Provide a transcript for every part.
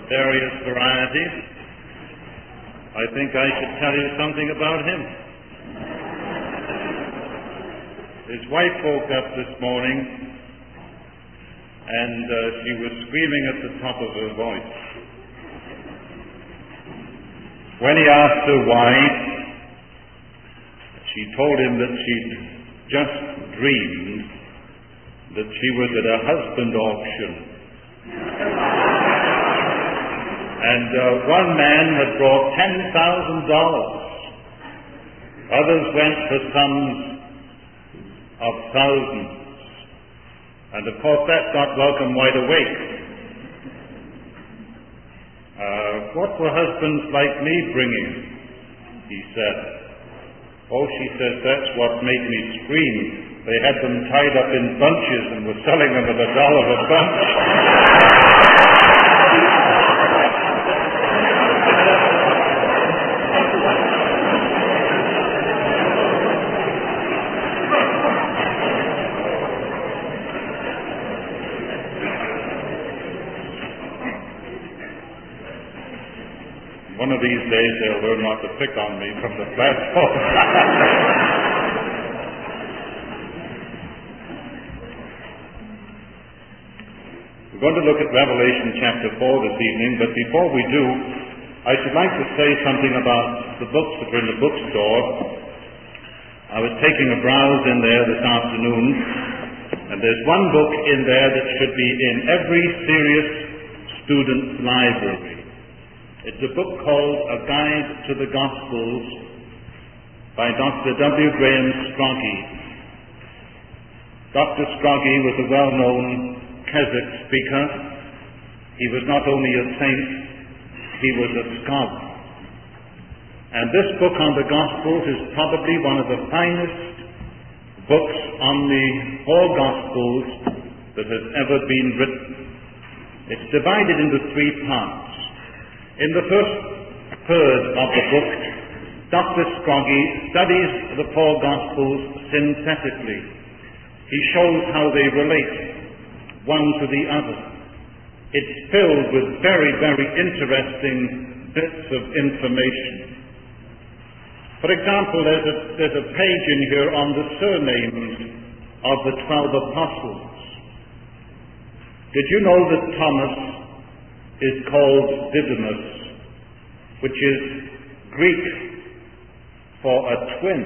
various varieties, I think I should tell you something about him. His wife woke up this morning and she was screaming at the top of her voice. When he asked her why, she told him that she'd just dreamed that she was at a husband auction. And one man had brought $10,000. Others went for sums of thousands. And of course that got welcome wide awake. What were husbands like me bringing? He said. Oh, she says, that's what made me scream. They had them tied up in bunches and were selling them at $1 a bunch. One of these days they'll learn not to pick on me from the platform. We're going to look at Revelation chapter 4 this evening, but before we do, I should like to say something about the books that are in the bookstore. I was taking a browse in there this afternoon, and there's one book in there that should be in every serious student's library. It's a book called A Guide to the Gospels by Dr. W. Graham Scroggie. Dr. Scroggie was a well-known Keswick speaker. He was not only a saint, he was a scholar. And this book on the Gospels is probably one of the finest books on the four Gospels that has ever been written. It's divided into three parts. In the first third of the book, Dr. Scroggie studies the four Gospels synthetically. He shows how they relate one to the other. It's filled with very, very interesting bits of information. For example, there's a page in here on the surnames of the 12 apostles. Did you know that Thomas is called Didymus, which is Greek for a twin?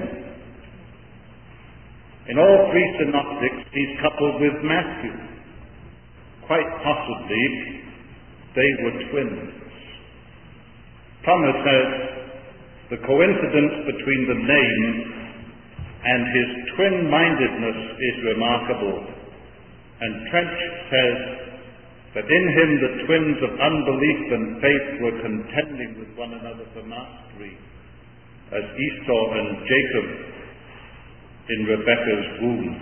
In all three synoptics, he's coupled with Matthew. Quite possibly, they were twins. Thomas says the coincidence between the name and his twin-mindedness is remarkable. And Trench says that in him the twins of unbelief and faith were contending with one another for mastery, as Esau and Jacob in Rebekah's womb.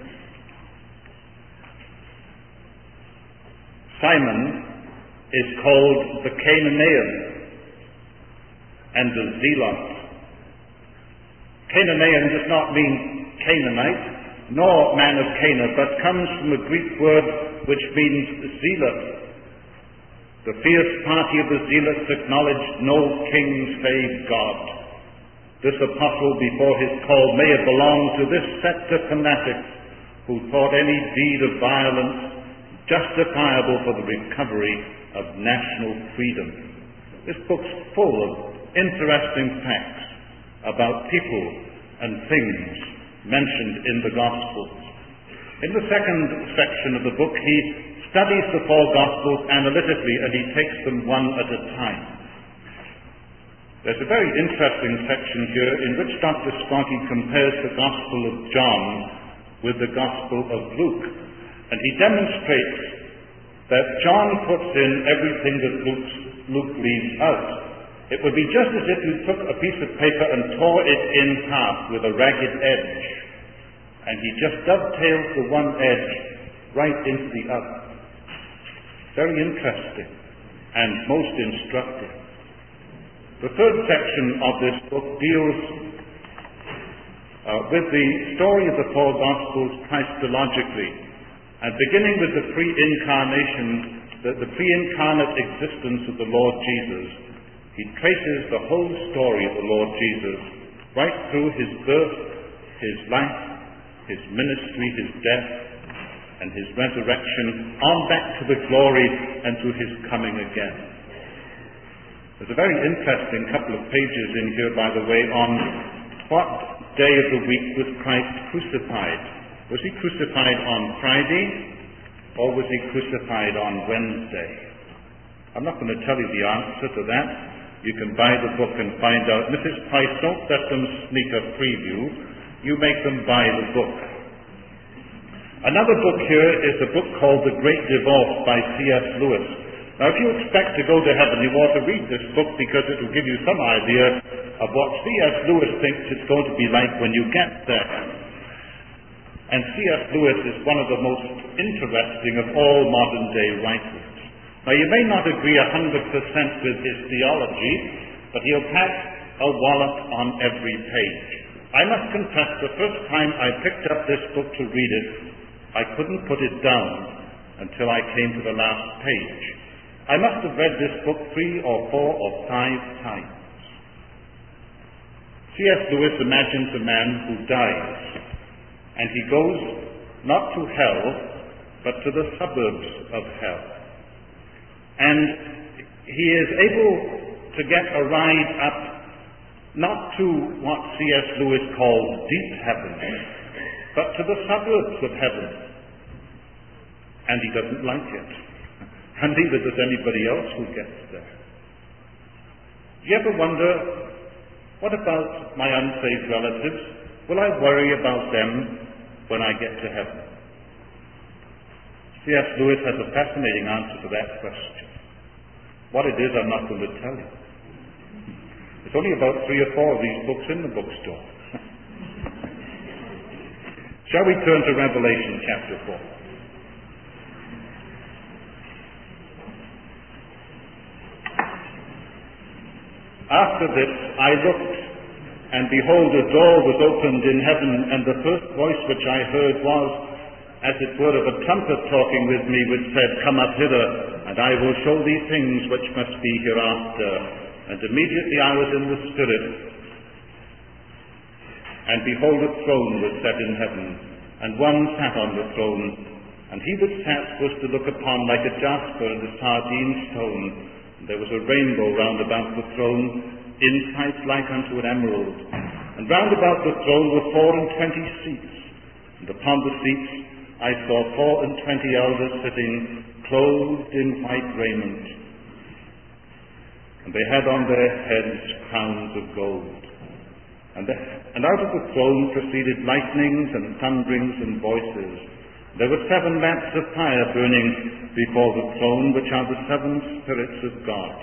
Simon is called the Canaanean and the Zealot. Canaanean does not mean Canaanite, nor man of Canaan, but comes from a Greek word which means zealot. The fierce party of the zealots acknowledged no king save God. This apostle before his call may have belonged to this sect of fanatics who thought any deed of violence justifiable for the recovery of national freedom. This book's full of interesting facts about people and things mentioned in the Gospels. In the second section of the book, he studies the four Gospels analytically, and he takes them one at a time. There's a very interesting section here in which Dr. Scroggie compares the Gospel of John with the Gospel of Luke, and he demonstrates that John puts in everything that Luke leaves out. It would be just as if you took a piece of paper and tore it in half with a ragged edge, and he just dovetails the one edge right into the other. Very interesting and most instructive. The third section of this book deals with the story of the four Gospels Christologically, and beginning with the pre-incarnation the pre-incarnate existence of the Lord Jesus, he traces the whole story of the Lord Jesus right through his birth, his life, his ministry, his death, and his resurrection, on back to the glory and to his coming again. There's a very interesting couple of pages in here, by the way, on what day of the week was Christ crucified. Was he crucified on Friday, or was he crucified on Wednesday? I'm not going to tell you the answer to that. You can buy the book and find out. Mrs. Price, don't let them sneak a preview. You make them buy the book. Another book here is a book called The Great Divorce by C.S. Lewis. Now, if you expect to go to heaven, you ought to read this book, because it will give you some idea of what C.S. Lewis thinks it's going to be like when you get there. And C.S. Lewis is one of the most interesting of all modern-day writers. Now, you may not agree 100% with his theology, but he'll pack a wallop on every page. I must confess, the first time I picked up this book to read it, I couldn't put it down until I came to the last page. I must have read this book 3 or 4 or 5 times. C.S. Lewis imagines a man who dies, and he goes not to hell, but to the suburbs of hell. And he is able to get a ride up, not to what C.S. Lewis calls deep heaven, but to the suburbs of heaven. And he doesn't like it. And neither does anybody else who gets there. Do you ever wonder, what about my unsaved relatives? Will I worry about them when I get to heaven? C.S. Lewis has a fascinating answer to that question. What it is, I'm not going to tell you. There's only about 3 or 4 of these books in the bookstore. Shall we turn to Revelation chapter 4? After this I looked, and behold, a door was opened in heaven, and the first voice which I heard was, as it were, of a trumpet talking with me, which said, Come up hither, and I will show thee things which must be hereafter. And immediately I was in the Spirit, and behold, a throne was set in heaven, and one sat on the throne, and he that sat was to look upon like a jasper and a sardine stone. And there was a rainbow round about the throne, in sight like unto an emerald. And round about the throne were 24 seats, and upon the seats I saw 24 elders sitting, clothed in white raiment. And they had on their heads crowns of gold. And out of the throne proceeded lightnings and thunderings and voices. There were 7 lamps of fire burning before the throne, which are the 7 spirits of God.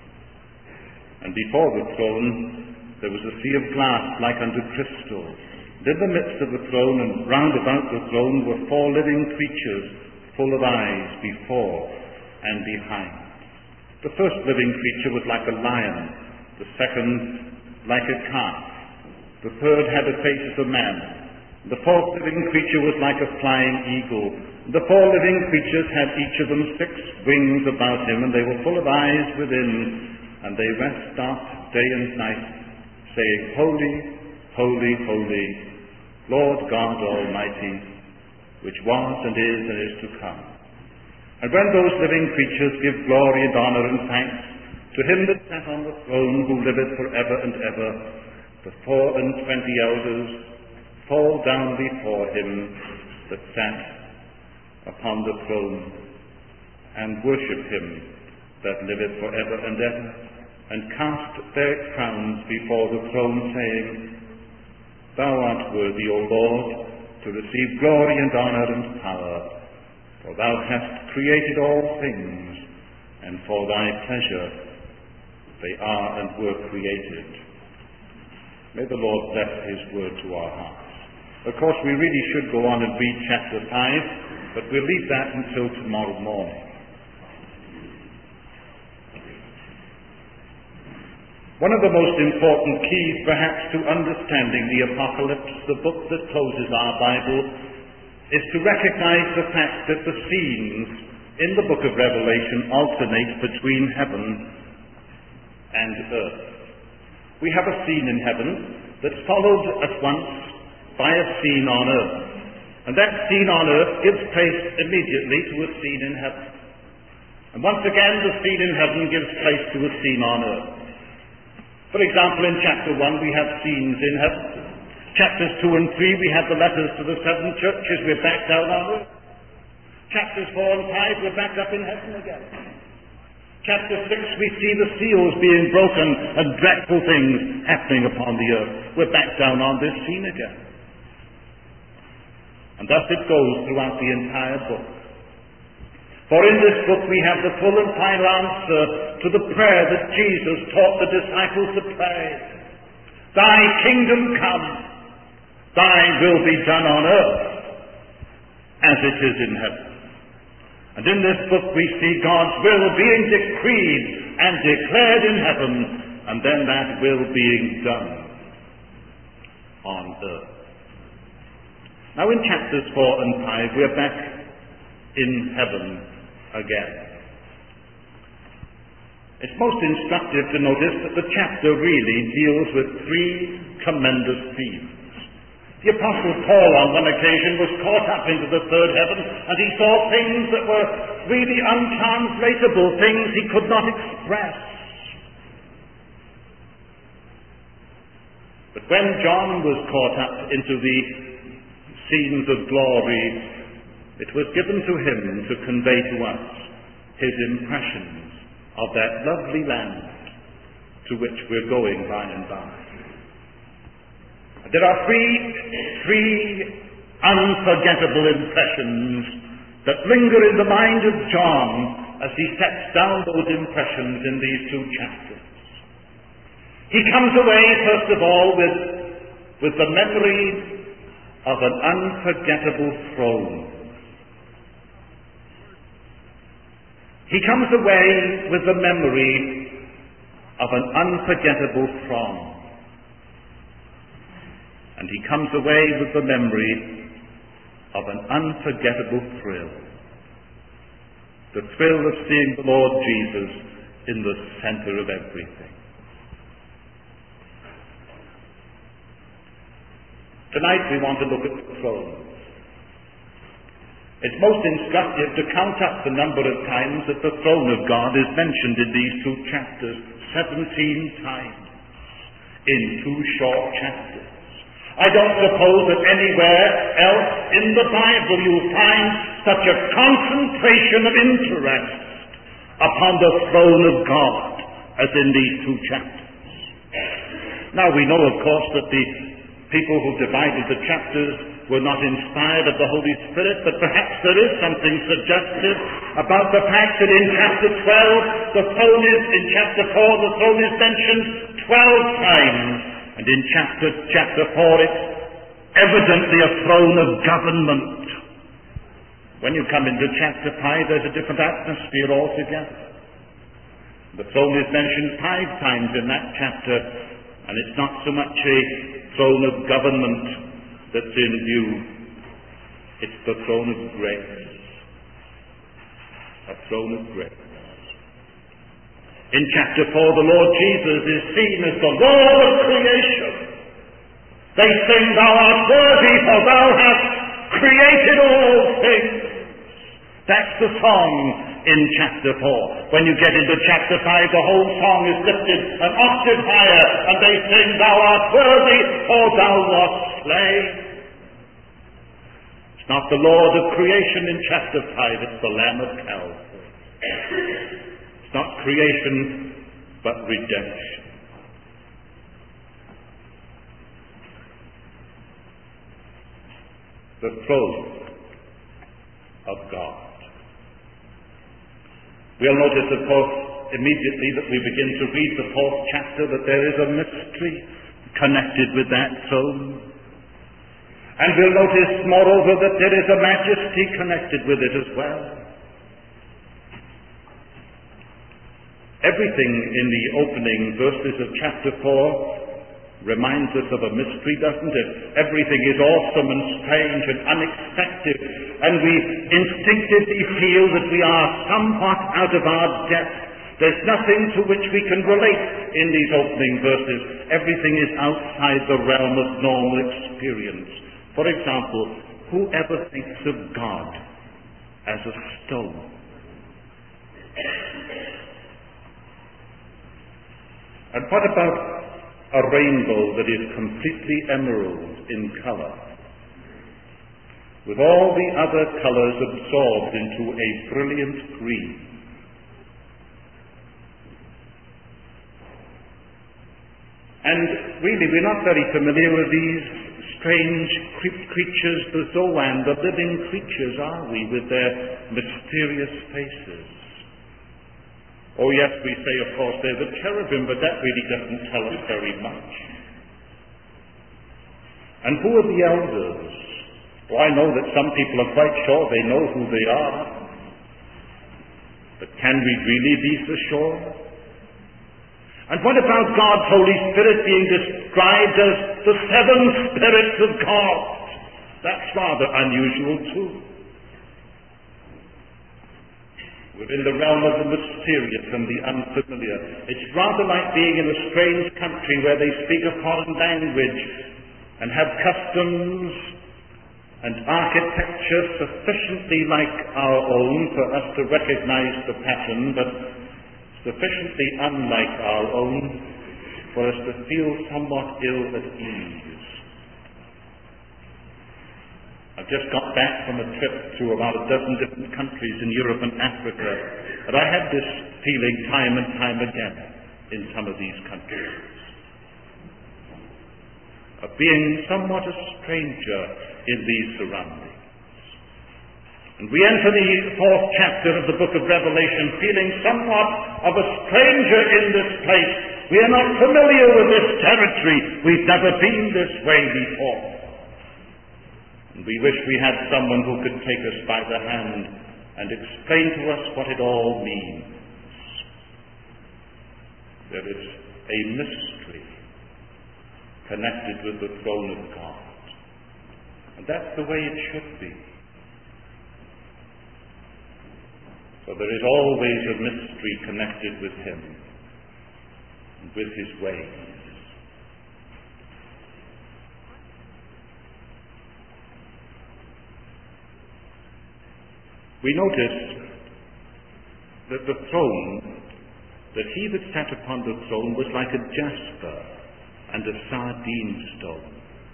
And before the throne there was a sea of glass like unto crystal. And in the midst of the throne and round about the throne were 4 living creatures, full of eyes before and behind. The first living creature was like a lion, the second like a calf, the third had a face as a man, the 4th living creature was like a flying eagle. The 4 living creatures had each of them 6 wings about him, and they were full of eyes within, and they rest not day and night, saying, Holy, holy, holy, Lord God Almighty, which was and is to come. And when those living creatures give glory and honor and thanks to him that sat on the throne, who liveth for ever and ever, the 24 elders fall down before him that sat upon the throne, and worship him that liveth for ever and ever, and cast their crowns before the throne, saying, Thou art worthy, O Lord, to receive glory and honor and power, for thou hast created all things, and for thy pleasure they are and were created. May the Lord bless his word to our hearts. Of course, we really should go on and read chapter 5, but we'll leave that until tomorrow morning. One of the most important keys, perhaps, to understanding the Apocalypse, the book that closes our Bible, is to recognize the fact that the scenes in the book of Revelation alternate between heaven and earth. We have a scene in heaven that's followed at once by a scene on earth. And that scene on earth gives place immediately to a scene in heaven. And once again, the scene in heaven gives place to a scene on earth. For example, in chapter 1 we have scenes in heaven. Chapters 2 and 3 we have the letters to the seven churches. We're back down on earth. Chapters 4 and 5 we're back up in heaven again. Chapter 6 we see the seals being broken and dreadful things happening upon the earth. We're back down on this scene again. And thus it goes throughout the entire book. For in this book we have the full and final answer to the prayer that Jesus taught the disciples to pray. Thy kingdom come, thy will be done on earth as it is in heaven. And in this book we see God's will being decreed and declared in heaven, and then that will being done on earth. Now in chapters 4 and 5 we're back in heaven again. It's most instructive to notice that the chapter really deals with three tremendous themes. The Apostle Paul on one occasion was caught up into the third heaven, and he saw things that were really untranslatable, things he could not express. But when John was caught up into the scenes of glory, it was given to him to convey to us his impressions of that lovely land to which we're going by and by. There are three unforgettable impressions that linger in the mind of John as he sets down those impressions in these two chapters. He comes away, first of all, with the memory of an unforgettable throne. He comes away with the memory of an unforgettable throne. And he comes away with the memory of an unforgettable thrill. The thrill of seeing the Lord Jesus in the center of everything. Tonight we want to look at the throne. It's most instructive to count up the number of times that the throne of God is mentioned in these two chapters. 17 times in 2 short chapters. I don't suppose that anywhere else in the Bible you'll find such a concentration of interest upon the throne of God as in these 2 chapters. Now we know, of course, that the people who divided the chapters were not inspired of the Holy Spirit, but perhaps there is something suggestive about the fact that in chapter 12, the throne is, in chapter 4, the throne is mentioned 12 times, and in chapter 4, it's evidently a throne of government. When you come into chapter 5, there's a different atmosphere altogether. The throne is mentioned 5 times in that chapter, and it's not so much a throne of government that's in view. It's the throne of grace. A throne of grace. In chapter 4, the Lord Jesus is seen as the Lord of creation. They sing, Thou art worthy, for Thou hast created all things. That's the song in chapter 4. When you get into chapter 5, the whole song is lifted an octave higher, and they sing, Thou art worthy, for Thou wast slain. It's not the Lord of creation in chapter 5, it's the Lamb of Calvary. It's not creation, but redemption. The throne of God. We'll notice, of course, immediately that we begin to read the 4th chapter that there is a mystery connected with that throne. And we'll notice, moreover, that there is a majesty connected with it as well. Everything in the opening verses of chapter 4 reminds us of a mystery, doesn't it? Everything is awesome and strange and unexpected, and we instinctively feel that we are somewhat out of our depth. There's nothing to which we can relate in these opening verses. Everything is outside the realm of normal experience. For example, whoever thinks of God as a stone? And what about a rainbow that is completely emerald in color, with all the other colors absorbed into a brilliant green? And really, we're not very familiar with these strange creatures, the Zoan, the living creatures, are we, with their mysterious faces? Oh yes, we say, of course, they're the cherubim, but that really doesn't tell us very much. And who are the elders? Well, I know that some people are quite sure they know who they are. But can we really be so sure? And what about God's Holy Spirit being described as the seven spirits of God? That's rather unusual too. We're in the realm of the mysterious and the unfamiliar. It's rather like being in a strange country where they speak a foreign language and have customs and architecture sufficiently like our own for us to recognize the pattern, but sufficiently unlike our own for us to feel somewhat ill at ease. I've just got back from a trip to about a dozen different countries in Europe and Africa, and I had this feeling time and time again in some of these countries of being somewhat a stranger in these surroundings. And we enter the 4th chapter of the book of Revelation feeling somewhat of a stranger in this place. We are not familiar with this territory. We've never been this way before. And we wish we had someone who could take us by the hand and explain to us what it all means. There is a mystery connected with the throne of God. And that's the way it should be. So there is always a mystery connected with Him and with His ways. We notice that the throne, that He that sat upon the throne was like a jasper and a sardine stone.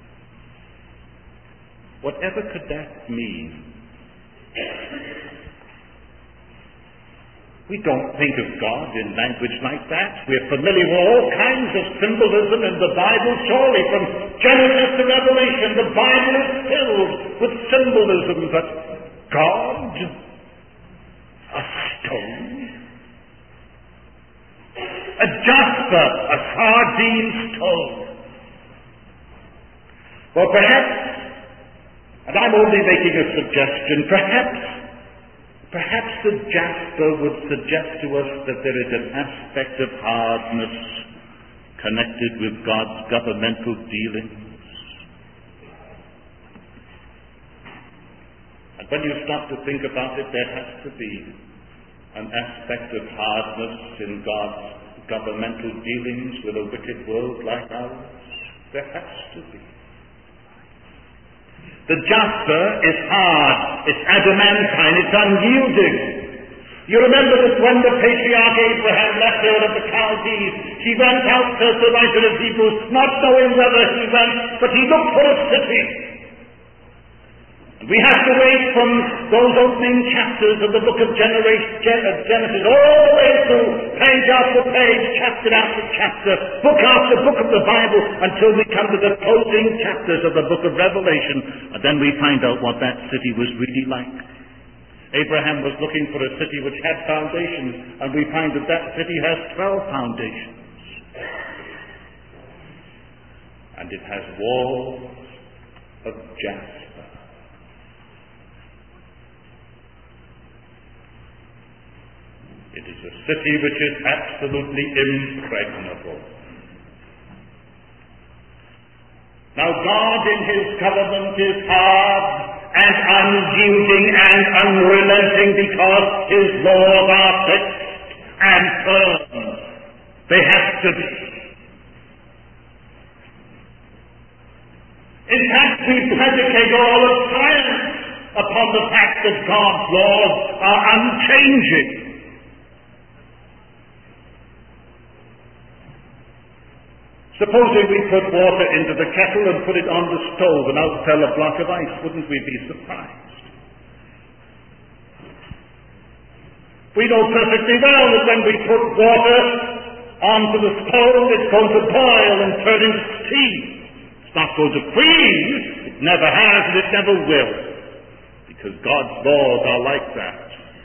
Whatever could that mean? We don't think of God in language like that. We're familiar with all kinds of symbolism in the Bible, surely from Genesis to Revelation. The Bible is filled with symbolism, but God? A stone? A jasper, a sardine stone. Well, perhaps, and I'm only making a suggestion, perhaps the jasper would suggest to us that there is an aspect of hardness connected with God's governmental dealings. And when you stop to think about it, there has to be an aspect of hardness in God's governmental dealings with a wicked world like ours. There has to be. The jasper is hard, it's adamantine, it's unyielding. You remember that when the patriarch Abraham left Ur of the Chaldees, he went out, says the writer of Hebrews, not knowing whether he went, but he looked for a city. We have to wait from those opening chapters of the book of Genesis all the way through, page after page, chapter after chapter, book after book of the Bible, until we come to the closing chapters of the book of Revelation, and then we find out what that city was really like. Abraham was looking for a city which had foundations, and we find that that city has 12 foundations. And it has walls of jasper. It is a city which is absolutely impregnable. Now God in his government is hard and unyielding and unrelenting because his laws are fixed and firm. They have to be. In fact, we predicate all of science upon the fact that God's laws are unchanging. Supposing we put water into the kettle and put it on the stove and out fell a block of ice, wouldn't we be surprised? We know perfectly well that when we put water onto the stove, it's going to boil and turn into steam. It's not going to freeze. It never has and it never will. Because God's laws are like that.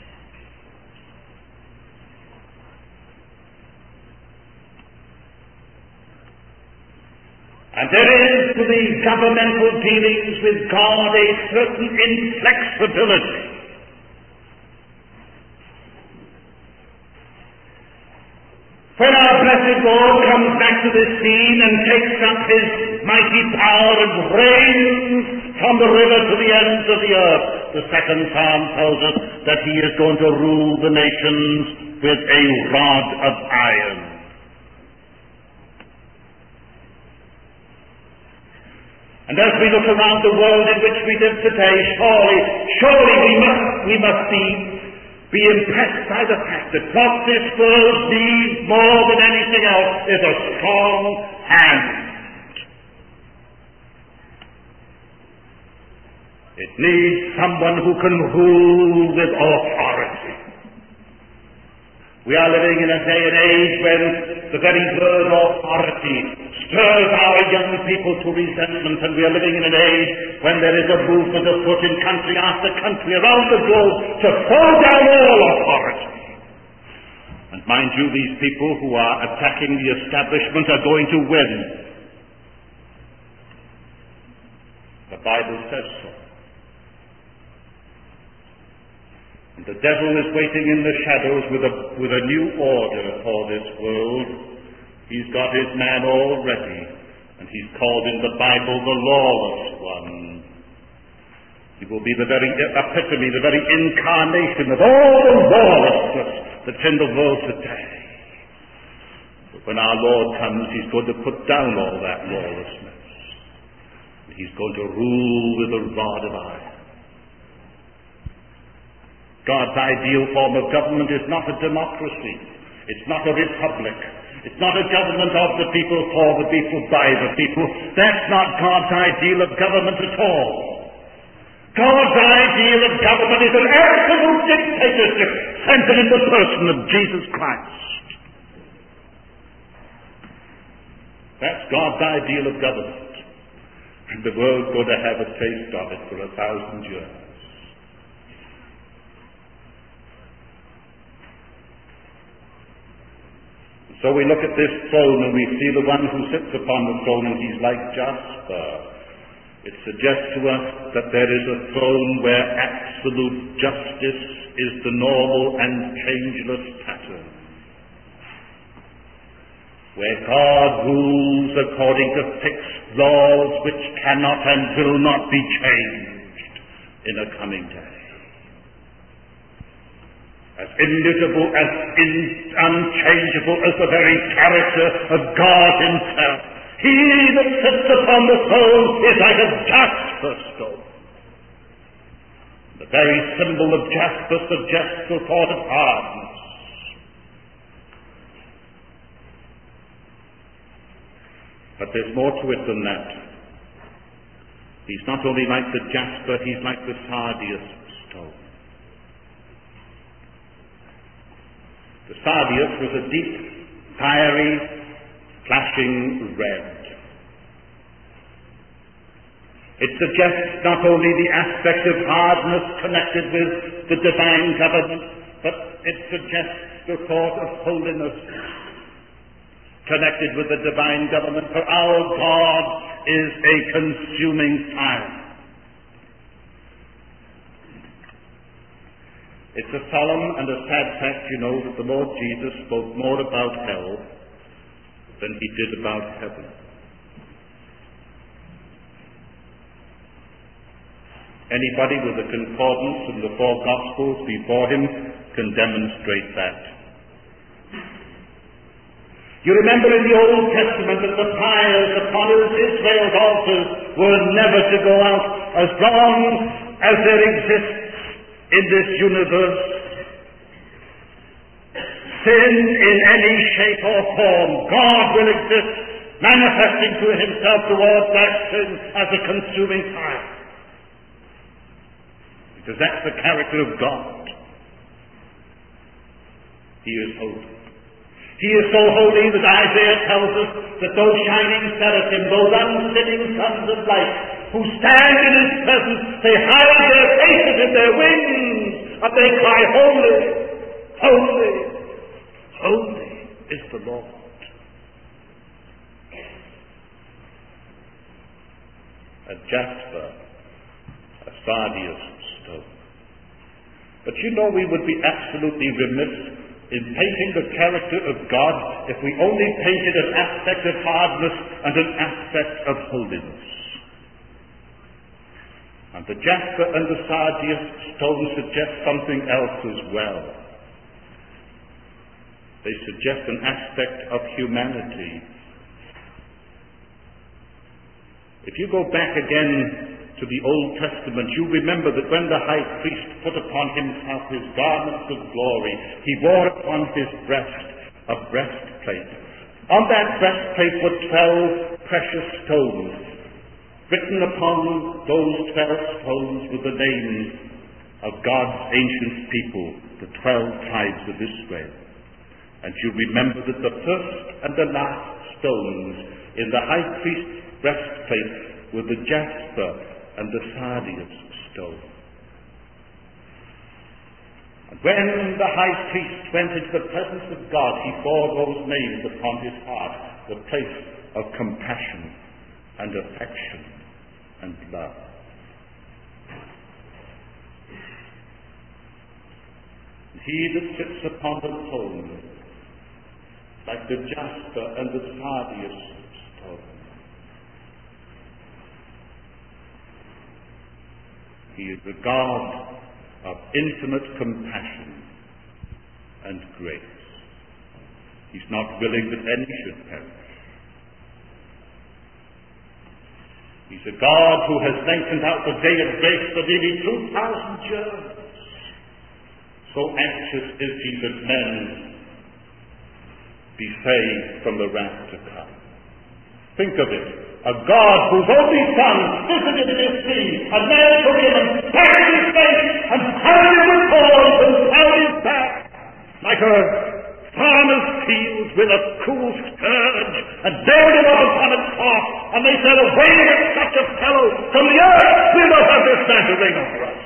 And there is to the governmental dealings with God a certain inflexibility. When our blessed Lord comes back to this scene and takes up his mighty power and reigns from the river to the ends of the earth, the second Psalm tells us that he is going to rule the nations with a rod of iron. And as we look around the world in which we live today, surely we must be impressed by the fact that what this world needs more than anything else is a strong hand. It needs someone who can rule with authority. We are living in a day and age when the very word authority stirs our young people to resentment, and we are living in an age when there is a movement afoot in country after country around the globe to throw down all authority. And mind you, these people who are attacking the establishment are going to win. The Bible says so. And the devil is waiting in the shadows with a new order for this world. He's got his man all ready, and he's called in the Bible the lawless one. He will be the very epitome, the very incarnation of all the lawlessness that's in the world today. But when our Lord comes, he's going to put down all that lawlessness. He's going to rule with a rod of iron. God's ideal form of government is not a democracy. It's not a republic. It's not a government of the people, for the people, by the people. That's not God's ideal of government at all. God's ideal of government is an absolute dictatorship centered in the person of Jesus Christ. That's God's ideal of government. And the world's going to have a taste of it for 1,000 years. So we look at this throne and we see the one who sits upon the throne, and he's like jasper. It suggests to us that there is a throne where absolute justice is the normal and changeless pattern. Where God rules according to fixed laws which cannot and will not be changed in a coming day. As immutable, as unchangeable as the very character of God himself. He that sits upon the throne is like a jasper stone. The very symbol of jasper suggests the thought of hardness. But there's more to it than that. He's not only like the jasper, he's like the sardius stone. The sardius was a deep, fiery, flashing red. It suggests not only the aspect of hardness connected with the divine government, but it suggests the thought of holiness connected with the divine government. For our God is a consuming fire. It's a solemn and a sad fact, you know, that the Lord Jesus spoke more about hell than he did about heaven. Anybody with a concordance from the four Gospels before him can demonstrate that. You remember in the Old Testament that the fires upon Israel's altars were never to go out as long as there exists in this universe sin in any shape or form. God will exist, manifesting to himself towards that sin as a consuming fire. Because that's the character of God. He is holy. He is so holy that Isaiah tells us that those shining seraphim, those unsinning sons of light, who stand in his presence, they hide their faces in their wings, and they cry, holy, holy, holy is the Lord. A jasper, a sardius stone. But you know, we would be absolutely remiss in painting the character of God if we only painted an aspect of hardness and an aspect of holiness. And the jasper and the sardius stone suggest something else as well. They suggest an aspect of humanity. If you go back again to the Old Testament, you remember that when the high priest put upon himself his garments of glory, he wore upon his breast a breastplate. On that breastplate were 12 precious stones. Written upon those 12 stones were the names of God's ancient people, the 12 tribes of Israel. And you remember that the first and the last stones in the high priest's breastplate were the jasper and the sardius stone. And when the high priest went into the presence of God, he bore those names upon his heart, the place of compassion and affection and love. He that sits upon the throne, like the jasper and the sardius stone. He is a God of infinite compassion and grace. He's not willing that any should perish. He's a God who has lengthened out the day of grace for nearly 2,000 years. So anxious is he that men be saved from the wrath to come. Think of it. A God whose only Son visited in his sea, and man took him and patted his face and carried him with cords and held his back like a farmer's field with a cool scourge, and nailed him up upon a cross, and they said, away with such a fellow from the earth, we must understand to reign over us.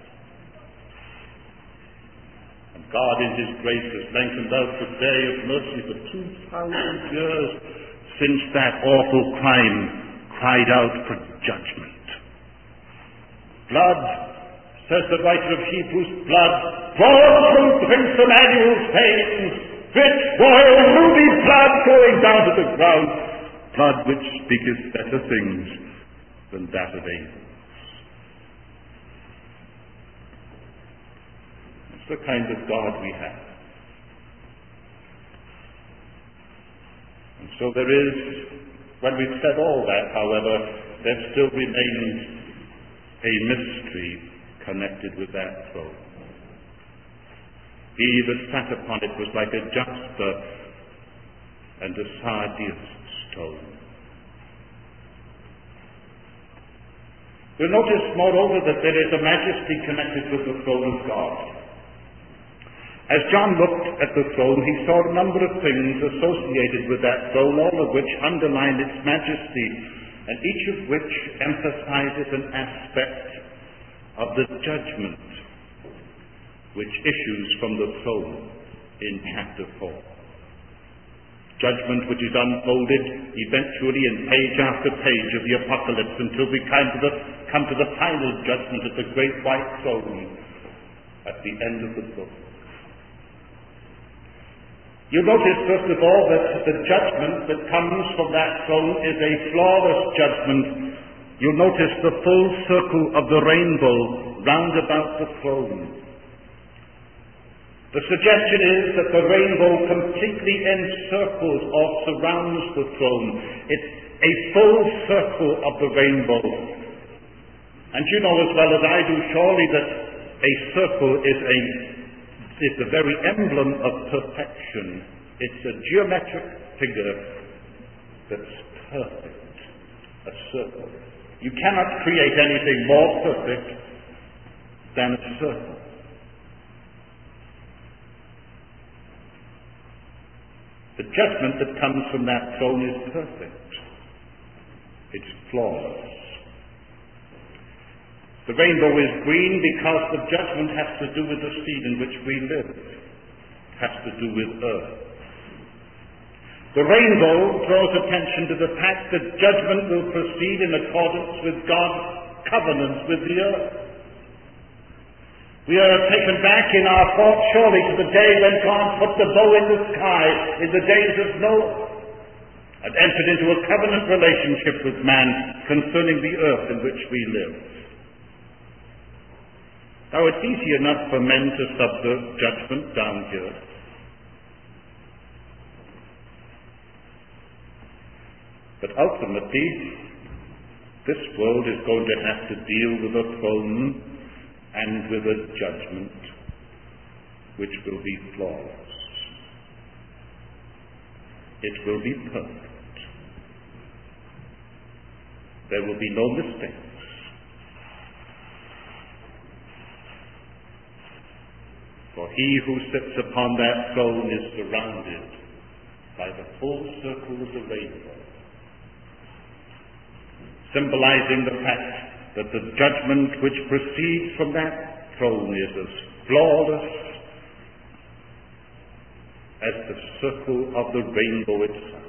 And God in his grace has lengthened out the day of mercy for 2,000 years, since that awful crime cried out for judgment. Blood, says the writer of Hebrews, blood drawn from Prince Emmanuel's veins, rich, royal, ruby blood flowing down to the ground, blood which speaketh better things than that of angels. It's the kind of God we have. And so there is, when we've said all that, however, there still remains a mystery connected with that throne. He that sat upon it was like a jasper and a sardius stone. You'll notice, moreover, that there is a majesty connected with the throne of God. As John looked at the throne, he saw a number of things associated with that throne, all of which underline its majesty, and each of which emphasizes an aspect of the judgment which issues from the throne in chapter 4. Judgment which is unfolded eventually in page after page of the Apocalypse until we come to the final judgment at the great white throne at the end of the book. You notice, first of all, that the judgment that comes from that throne is a flawless judgment you'll notice the full circle of the rainbow round about the throne. The suggestion is that the rainbow completely encircles or surrounds the throne. It's a full circle of the rainbow. And you know as well as I do surely that a circle is the very emblem of perfection. It's a geometric figure that's perfect, a circle. You cannot create anything more perfect than a circle. The judgment that comes from that throne is perfect. It's flawless. The rainbow is green because the judgment has to do with the seed in which we live. It has to do with earth. The rainbow draws attention to the fact that judgment will proceed in accordance with God's covenants with the earth. We are taken back in our thoughts surely to the day when God put the bow in the sky in the days of Noah and entered into a covenant relationship with man concerning the earth in which we live. Now it's easy enough for men to subvert judgment down here. But ultimately, this world is going to have to deal with a throne and with a judgment which will be flawless. It will be perfect. There will be no mistakes. For he who sits upon that throne is surrounded by the full circle of the rainbow, symbolizing the fact that the judgment which proceeds from that throne is as flawless as the circle of the rainbow itself.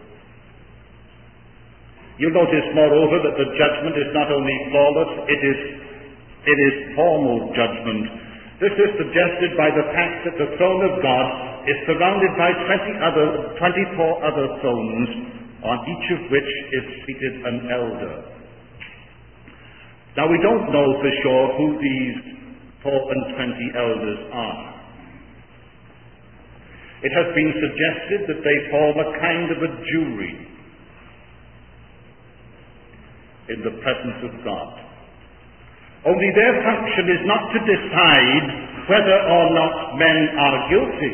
You notice, moreover, that the judgment is not only flawless, it is formal judgment. This is suggested by the fact that the throne of God is surrounded by 24 other thrones, on each of which is seated an elder. Now, we don't know for sure who these 24 elders are. It has been suggested that they form a kind of a jury in the presence of God. Only their function is not to decide whether or not men are guilty,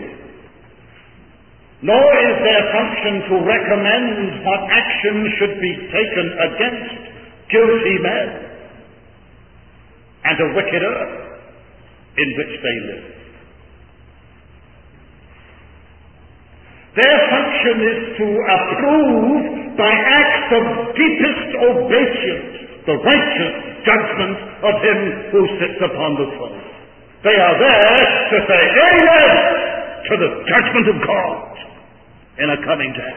nor is their function to recommend what action should be taken against guilty men and a wicked earth in which they live. Their function is to approve by acts of deepest obeisance the righteous judgment of him who sits upon the throne. They are there to say amen to the judgment of God in a coming day.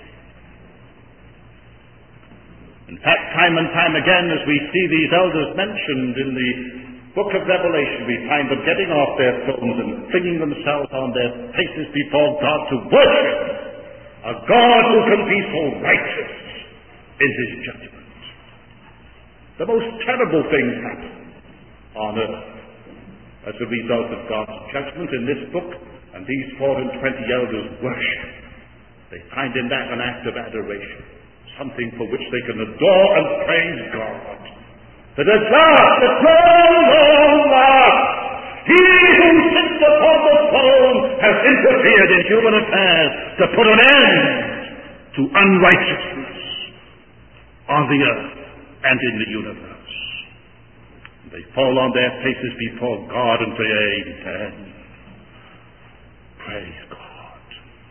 In fact, time and time again, as we see these elders mentioned in the book of Revelation, we find them getting off their thrones and flinging themselves on their faces before God to worship a God who can be so righteous in his judgment. The most terrible things happen on earth as a result of God's judgment in this book, and these 24 elders worship. They find in that an act of adoration, something for which they can adore and praise God. That at last, at long last, he who sits upon the throne has interfered in human affairs to put an end to unrighteousness on the earth and in the universe. They fall on their faces before God and say, amen. Praise God.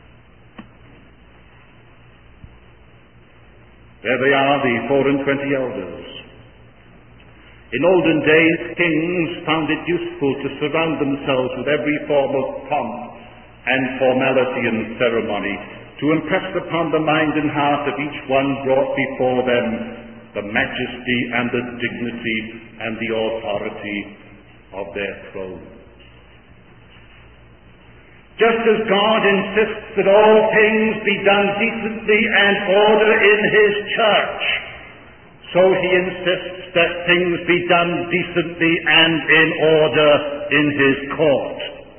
There they are, the 24 elders. In olden days, kings found it useful to surround themselves with every form of pomp and formality and ceremony, to impress upon the mind and heart of each one brought before them the majesty and the dignity and the authority of their throne. Just as God insists that all things be done decently and order in his church, So he insists that things be done decently and in order in his court.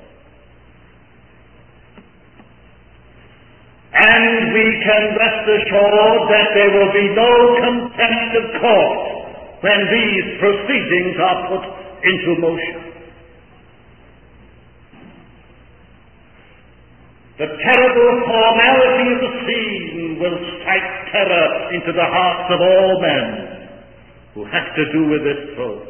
And we can rest assured that there will be no contempt of court when these proceedings are put into motion. The terrible formality of the scene will strike terror into the hearts of all men who have to do with this throne.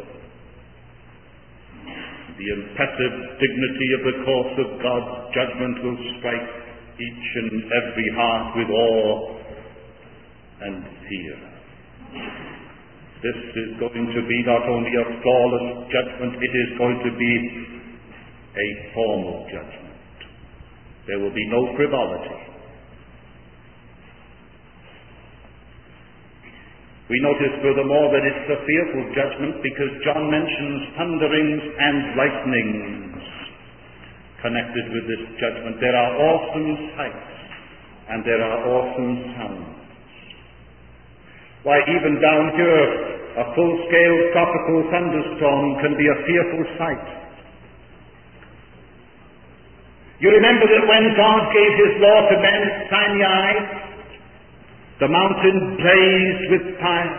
The impressive dignity of the course of God's judgment will strike each and every heart with awe and fear. This is going to be not only a flawless judgment, it is going to be a formal judgment. There will be no frivolity. We notice furthermore that it's a fearful judgment because John mentions thunderings and lightnings connected with this judgment. There are awesome sights and there are awesome sounds. Why, even down here, a full-scale tropical thunderstorm can be a fearful sight. You remember that when God gave his law to men at Sinai, the mountain blazed with fire.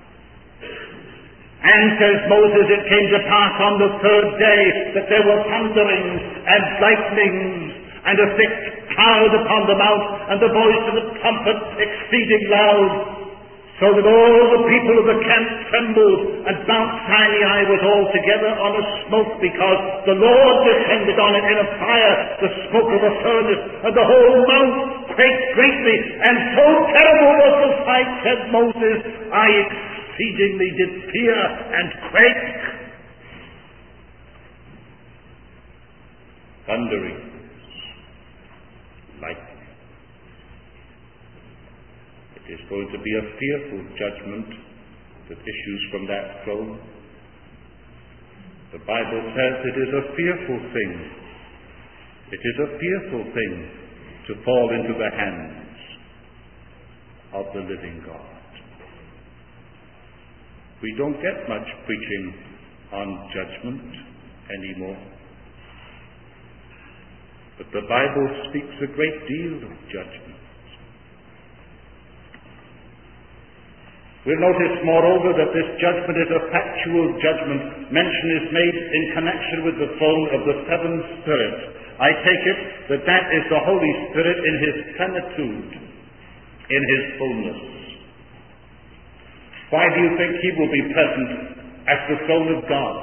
And says Moses, it came to pass on the third day that there were thunderings and lightnings and a thick cloud upon the mount and the voice of the trumpet exceeding loud, so that all the people of the camp trembled, and Mount Sinai was altogether on a smoke, because the Lord descended on it in a fire, the smoke of a furnace, and the whole mount quaked greatly, and so terrible was the sight, said Moses, I exceedingly did fear and quake. Thundering, lightning. It is going to be a fearful judgment that issues from that throne. The Bible says it is a fearful thing. It is a fearful thing to fall into the hands of the living God. We don't get much preaching on judgment anymore. But the Bible speaks a great deal of judgment. We'll notice, moreover, that this judgment is a factual judgment. Mention is made in connection with the throne of the seven spirits. I take it that that is the Holy Spirit in his plenitude, in his fullness. Why do you think he will be present at the throne of God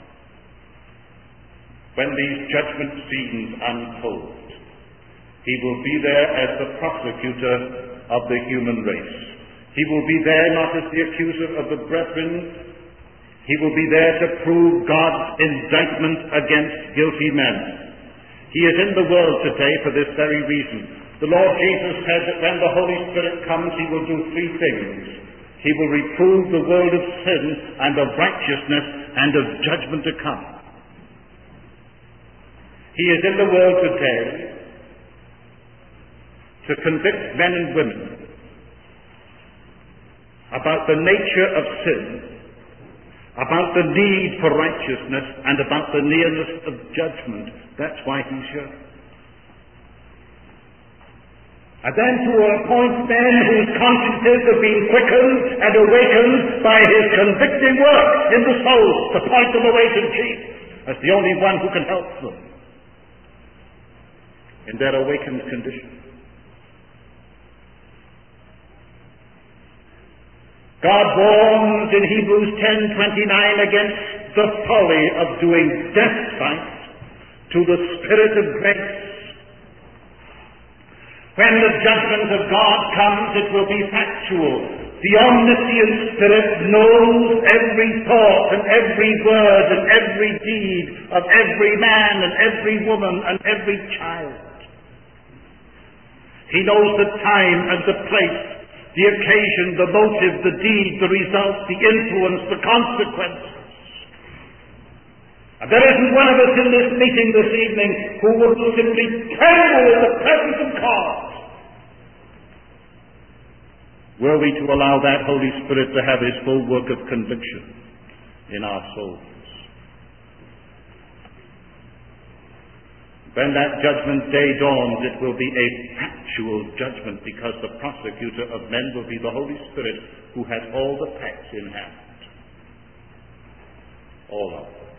when these judgment scenes unfold? He will be there as the prosecutor of the human race. He will be there not as the accuser of the brethren. He will be there to prove God's indictment against guilty men. He is in the world today for this very reason. The Lord Jesus said that when the Holy Spirit comes, he will do three things. He will reprove the world of sin and of righteousness and of judgment to come. He is in the world today to convict men and women about the nature of sin, about the need for righteousness, and about the nearness of judgment. That's why he's here. And then to appoint men whose consciences have been quickened and awakened by his convicting work in the soul, to point them away to Jesus as the only one who can help them in their awakened condition. God warns in Hebrews 10:29 against the folly of doing despite to the Spirit of grace. When the judgment of God comes, it will be factual. The omniscient Spirit knows every thought and every word and every deed of every man and every woman and every child. He knows the time and the place, the occasion, the motive, the deed, the result, the influence, the consequences. And there isn't one of us in this meeting this evening who would simply tremble in the presence of God were we to allow that Holy Spirit to have his full work of conviction in our souls. When that judgment day dawns, it will be a factual judgment, because the prosecutor of men will be the Holy Spirit, who has all the facts in hand. All of them.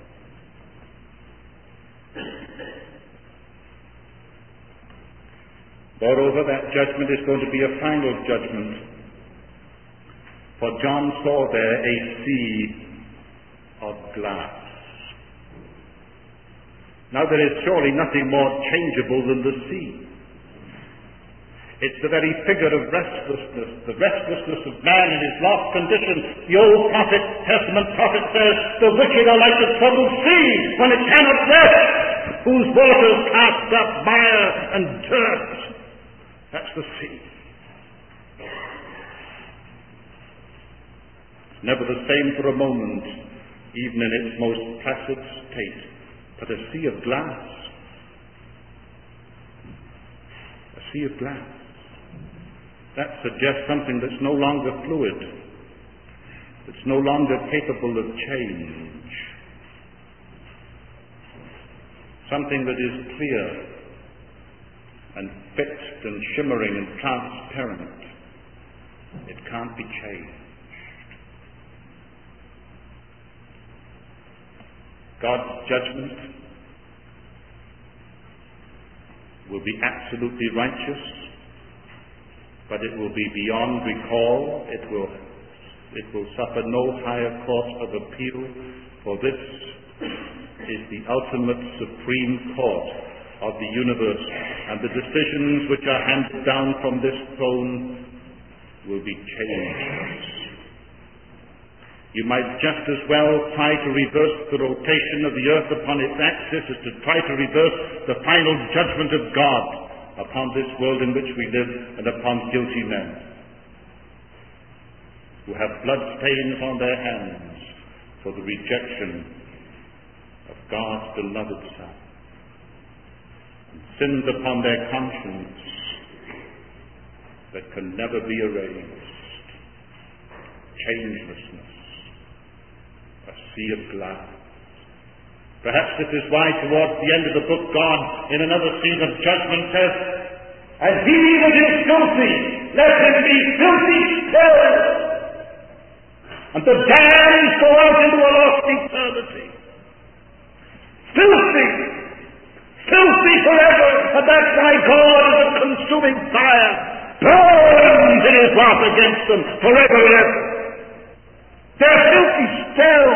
Moreover, that judgment is going to be a final judgment. For John saw there a sea of glass. Now, there is surely nothing more changeable than the sea. It's the very figure of restlessness, the restlessness of man in his lost condition. The Old Testament prophet says, the wicked are like the troubled sea when it cannot rest, whose waters cast up mire and dirt. That's the sea. It's never the same for a moment, even in its most placid state. But a sea of glass. A sea of glass. That suggests something that's no longer fluid. It's no longer capable of change. Something that is clear and fixed and shimmering and transparent. It can't be changed. God's judgment will be absolutely righteous, but it will be beyond recall. It will suffer no higher court of appeal, for this is the ultimate supreme court of the universe, and the decisions which are handed down from this throne will be changed. You might just as well try to reverse the rotation of the earth upon its axis as to try to reverse the final judgment of God upon this world in which we live and upon guilty men who have blood stains on their hands for the rejection of God's beloved Son, and sins upon their conscience that can never be erased. Changelessness. A sea of glass. Perhaps this is why towards the end of the book God, in another scene of judgment, says, and he that is filthy, let him be filthy still. And the damned go out into a lost eternity. Filthy! Filthy forever! And that's why God is a consuming fire, burns in his wrath against them forever and ever. They're filthy still.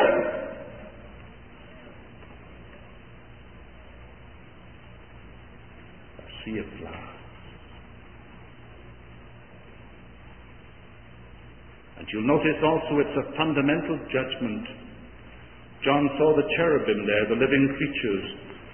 A sea of glass. And you'll notice also it's a fundamental judgment. John saw the cherubim there, the living creatures.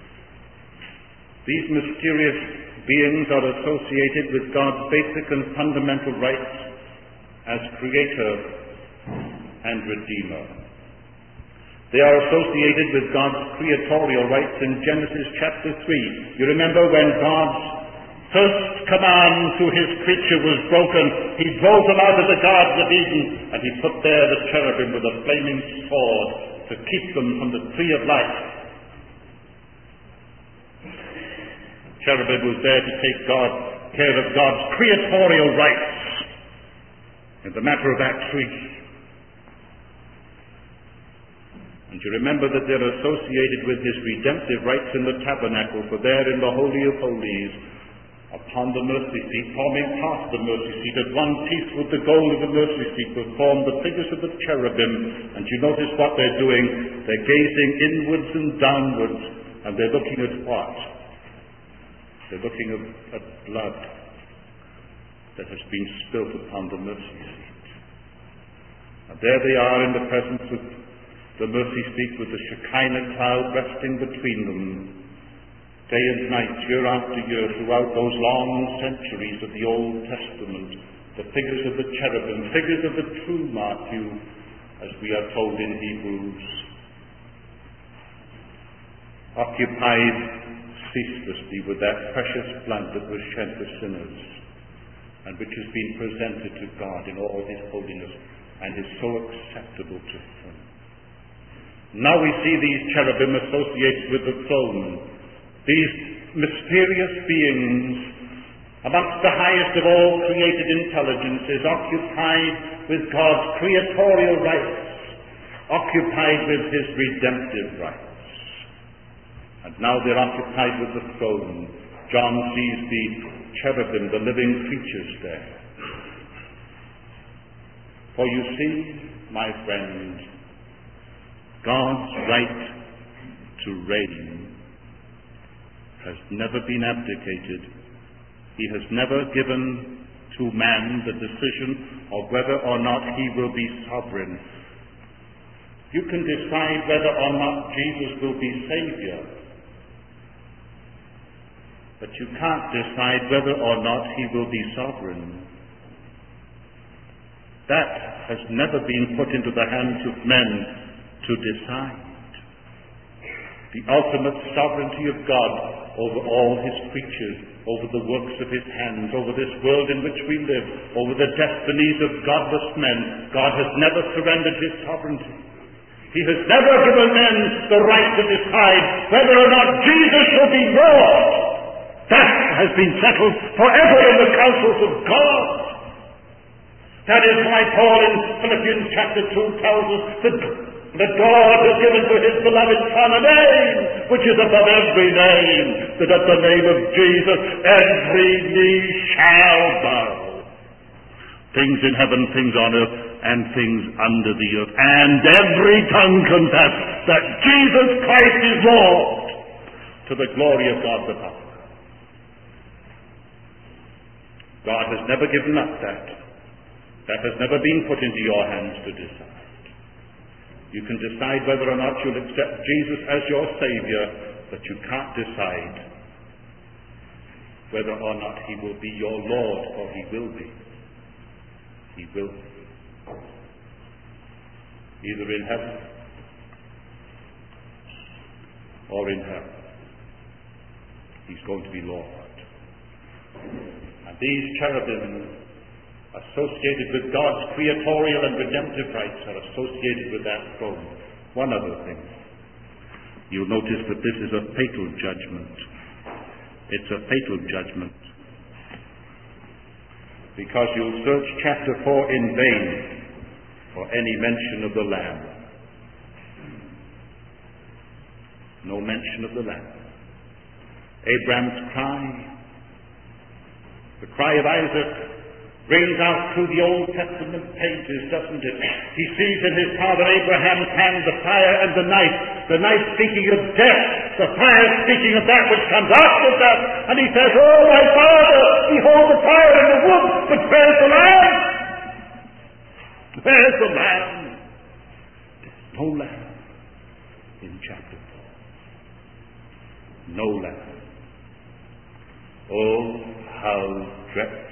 These mysterious beings are associated with God's basic and fundamental rights as Creator and Redeemer. They are associated with God's creatorial rights in Genesis chapter 3. You remember when God's first command to his creature was broken, he drove them out of the Garden of Eden, and he put there the cherubim with a flaming sword to keep them from the tree of life. Cherubim was there to take care of God's creatorial rights in the matter of that tree. And you remember that they're associated with his redemptive rights in the tabernacle, for there in the Holy of Holies, upon the mercy seat, forming part of the mercy seat, at one piece with the gold of the mercy seat, were formed the figures of the cherubim. And you notice what they're doing. They're gazing inwards and downwards, and they're looking at what? They're looking at blood that has been spilt upon the mercy seat. And there they are in the presence of the mercy seat, with the Shekinah cloud resting between them, day and night, year after year, throughout those long centuries of the Old Testament. The figures of the cherubim, figures of the true Matthew, as we are told in Hebrews, occupied ceaselessly with that precious blood that was shed for sinners. and which has been presented to God in all his holiness and is so acceptable to him. Now we see these cherubim associated with the throne, these mysterious beings amongst the highest of all created intelligences, occupied with God's creatorial rights, occupied with his redemptive rights. And now they're occupied with the throne. John sees the cherubim, the living creatures there. For you see, my friends, God's right to reign has never been abdicated. He has never given to man the decision of whether or not he will be sovereign. You can decide whether or not Jesus will be Savior, but you can't decide whether or not he will be sovereign. That has never been put into the hands of men to decide. The ultimate sovereignty of God over all his creatures, over the works of his hands, over this world in which we live, over the destinies of godless men, God has never surrendered his sovereignty. He has never given men the right to decide whether or not Jesus shall be Lord. That has been settled forever in the councils of God. That is why Paul in Philippians chapter 2 tells us that God has given to his beloved Son a name which is above every name, that at the name of Jesus every knee shall bow. Things in heaven, things on earth, and things under the earth, and every tongue confess that Jesus Christ is Lord, to the glory of God the Father. God has never given up that. That has never been put into your hands to decide. You can decide whether or not you'll accept Jesus as your Savior, but you can't decide whether or not he will be your Lord, or he will be. He will be. Either in heaven or in hell. He's going to be Lord. And these cherubim associated with God's creatorial and redemptive rights are associated with that throne. One other thing. You'll notice that this is a fatal judgment. It's a fatal judgment. Because you'll search chapter 4 in vain for any mention of the Lamb. No mention of the Lamb. Abraham's cry, the cry of Isaac, rings out through the Old Testament pages, doesn't it? He sees in his father Abraham's hand the fire and the knife speaking of death, the fire speaking of that which comes after death, and he says, "Oh, my father, behold the fire and the wood, but where's the lamb? Where's the lamb?" There's no lamb in chapter 4. No lamb. Oh, how dreadful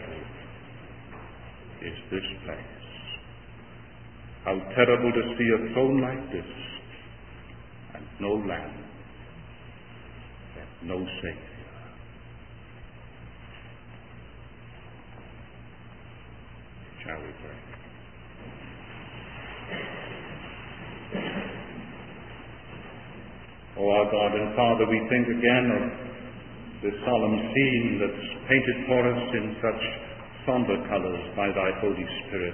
is this place. How terrible to see a throne like this, and no lamb, and no Savior. Shall we pray? Oh, our God and Father, we think again of this solemn scene that's painted for us in such somber colors by thy Holy Spirit,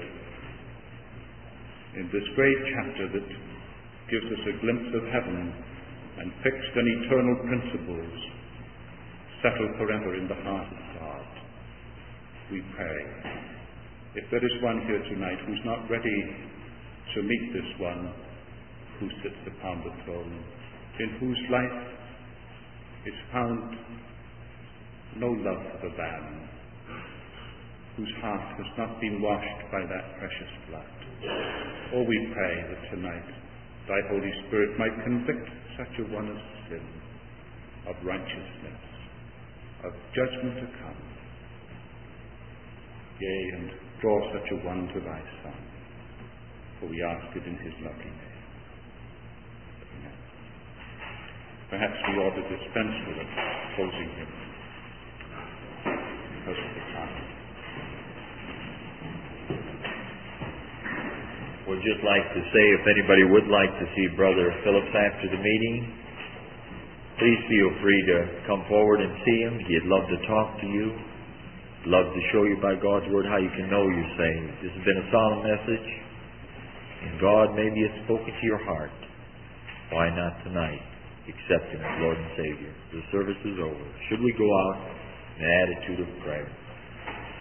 in this great chapter that gives us a glimpse of heaven and fixed and eternal principles settled forever in the heart of God. We pray, if there is one here tonight who's not ready to meet this one who sits upon the throne, in whose life is found no love for the Lamb, whose heart has not been washed by that precious blood. Oh, we pray that tonight thy Holy Spirit might convict such a one of sin, of righteousness, of judgment to come. Yea, and draw such a one to thy Son, for we ask it in his lovely name. Amen. Perhaps we ought to dispense with a closing hymn because of the time. Would just like to say, if anybody would like to see Brother Phillips after the meeting, please feel free to come forward and see him. He'd love to talk to you. Love to show you by God's Word how you can know you're saved. This has been a solemn message, and God maybe has spoken to your heart. Why not tonight accept Him as Lord and Savior? The service is over. Should we go out in an attitude of prayer?